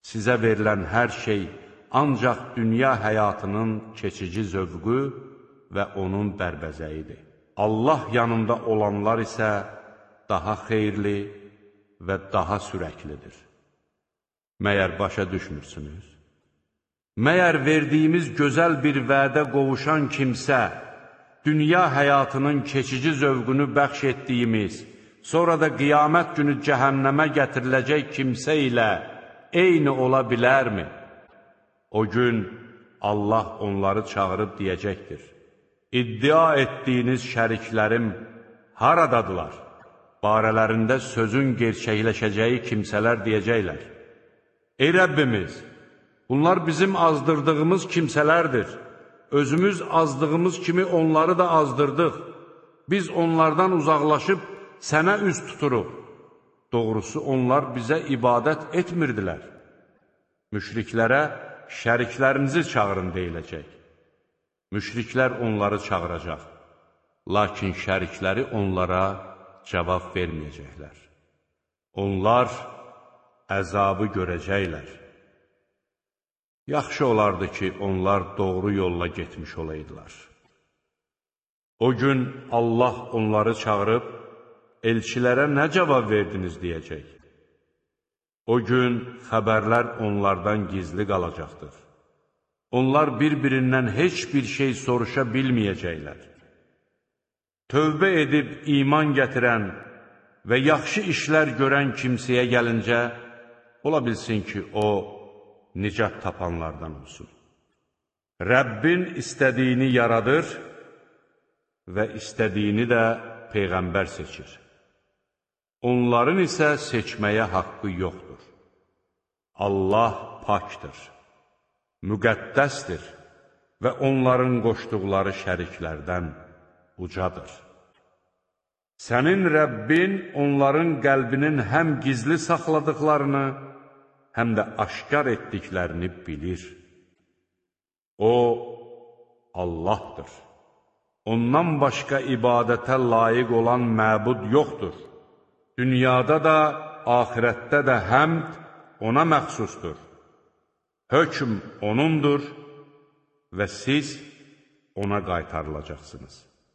Sizə verilən hər şey ancaq dünya həyatının keçici zövqü və onun bərbəzəyidir. Allah yanında olanlar isə daha xeyirli və daha sürəklidir. Məyər başa düşmürsünüz? Məyər verdiyimiz gözəl bir vədə qovuşan kimsə, dünya həyatının keçici zövqünü bəxş etdiyimiz, sonra da qiyamət günü cəhənnəmə gətiriləcək kimsə ilə eyni ola bilərmi? O gün Allah onları çağırıb deyəcəkdir: İddia etdiyiniz şəriklərim haradadılar? Barələrində sözün gerçəkləşəcəyi kimsələr deyəcəklər: Ey Rəbbimiz, bunlar bizim azdırdığımız kimsələrdir. Özümüz azdığımız kimi onları da azdırdıq. Biz onlardan uzaqlaşıb sənə üz tuturuq. Doğrusu onlar bizə ibadət etmirdilər. Müşriklərə şəriklərinizi çağırın deyiləcək. Müşriklər onları çağıracaq. Lakin şərikləri onlara cavab verməyəcəklər. Onlar əzabı görəcəklər. Yaxşı olardı ki, onlar doğru yolla getmiş olaydılar. O gün Allah onları çağırıb, elçilərə nə cavab verdiniz deyəcək. O gün xəbərlər onlardan gizli qalacaqdır. Onlar bir-birindən heç bir şey soruşa bilməyəcəklər. Tövbə edib iman gətirən və yaxşı işlər görən kimsəyə gəlincə, ola bilsin ki, o, nicat tapanlardan olsun. Rəbbin istədiyini yaradır və istədiyini də Peyğəmbər seçir. Onların isə seçməyə haqqı yoxdur. Allah pakdır, müqəddəsdir və onların qoşduqları şəriklərdən ucadır. Sənin Rəbbin onların qəlbinin həm gizli saxladıqlarını, həm də aşkar etdiklərini bilir. O, Allahdır. Ondan başqa ibadətə layiq olan məbud yoxdur. Dünyada da, axirətdə də həmd ona məxsusdur. Hökm onundur və siz ona qaytarılacaqsınız.